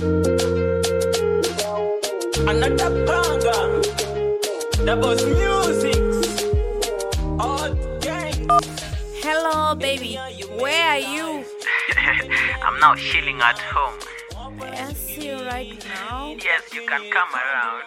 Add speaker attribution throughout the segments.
Speaker 1: Another banger. That was music. All gang.
Speaker 2: Hello, baby. Where are you?
Speaker 3: I'm now chilling at home.
Speaker 2: I see you right now.
Speaker 3: Yes, you can come around.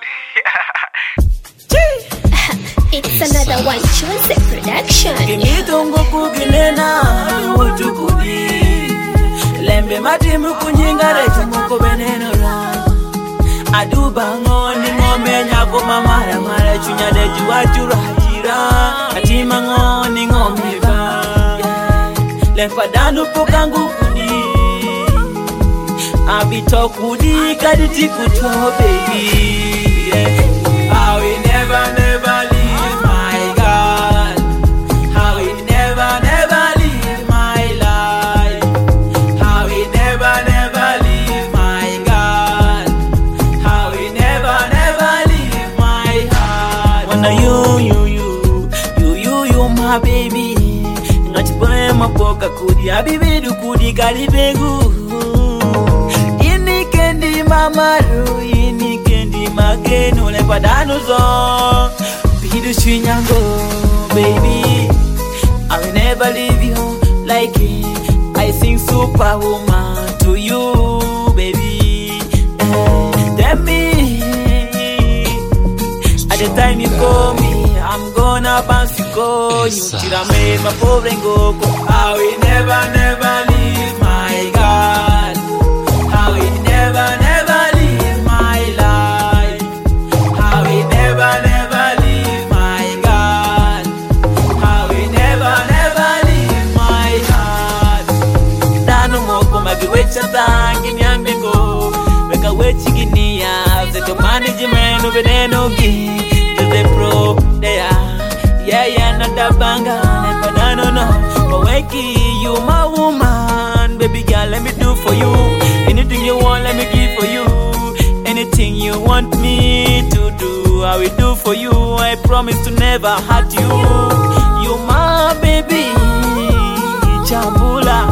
Speaker 4: It's another one choice production.
Speaker 1: Kimitongo kuginena utukudi lembe matimu kunyingare chumuko beneno la aduba ngoni ngome nyako mamara mara chunya de juachura jira atima ngoni ngome ba lempa danu pokangu kudi abito kudi kaditi kuto baby. I will never leave my God. I will never leave my life. I will never leave my God. I will never leave my heart. Wanna you, my baby. Ngachipoe mapoka kudi, abibidu kudi kalibengu. Ini kendi mamaru, ini kendi mageno le padano zo. Bidu swinyango, baby. I will never leave you like it. I sing Superwoman to you, baby. Tell me, at the time you call me, I'm gonna bounce you go. You tira me my pobre go. I will never leave my God. I will never leave my life. I will never leave my God. I will never leave my heart. Dano moko magiwecha tangi nyambingo. Weka wechi ginia. Zeto management ubeneno gi. The pro there. Yeah, not that banger. Never no. But wakey, you my woman. Baby girl, let me do for you. Anything you want, let me give for you. Anything you want me to do, I will do for you. I promise to never hurt you. You my baby. Jambula.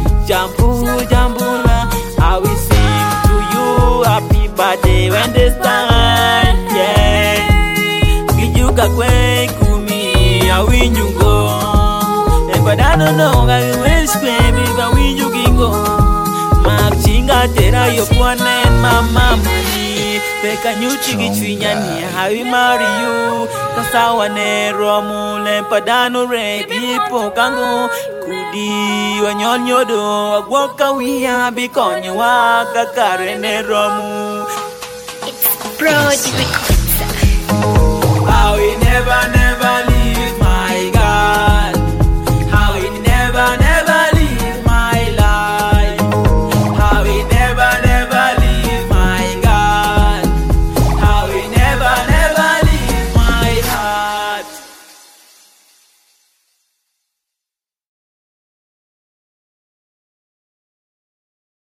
Speaker 1: I will sing to you happy birthday when this time. Yeah. Kijuka kwe kumi, I win you go. But I don't know, I wish baby, but we you can go. Chinga tera yo kwane mama mani peka nyuchi gichwinyani I will marry you kasawa ne romu le padano re pipo kango kudi wanyonyodo agwoka wiya bikonyo waka kare ne romu.
Speaker 4: It's Brody Records.
Speaker 1: I will never